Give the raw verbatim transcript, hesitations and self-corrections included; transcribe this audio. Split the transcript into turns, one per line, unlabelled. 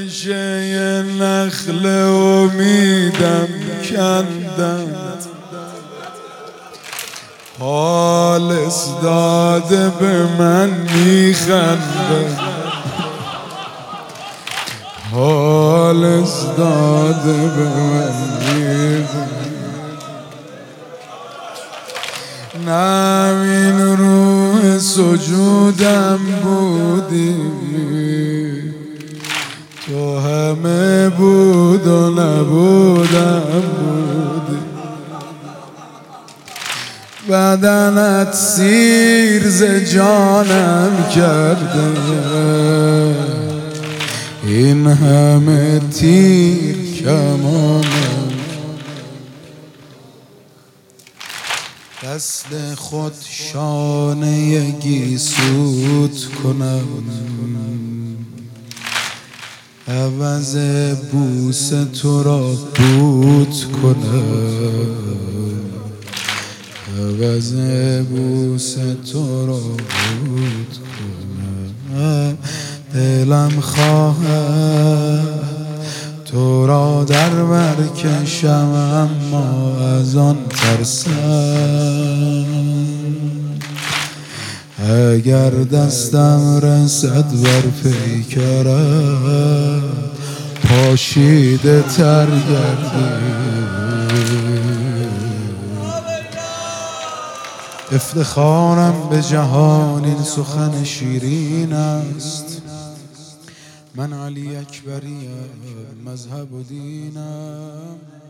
ریشه نخل امیدم کندند، حالس داده به من میخندند، حالس داده به من میخندند. نمین روح سجودم بودی، تو همه بود و نبودم بودی. بدنت سیر ز جانم کرده، این همه تیر کمانم. دست خود شانه گیسوت کنم، عوض بوس تو را بود کنم، عوض بوس تو را بود کنم. دلم خواهد تو را در بر کشم، اما از آن ترسم اگر دستم رسد بر پیکرت، پاشیده تر گردی. افتخارم به جهان این سخن شیرین است، من علی اکبریم مذهب و دینم.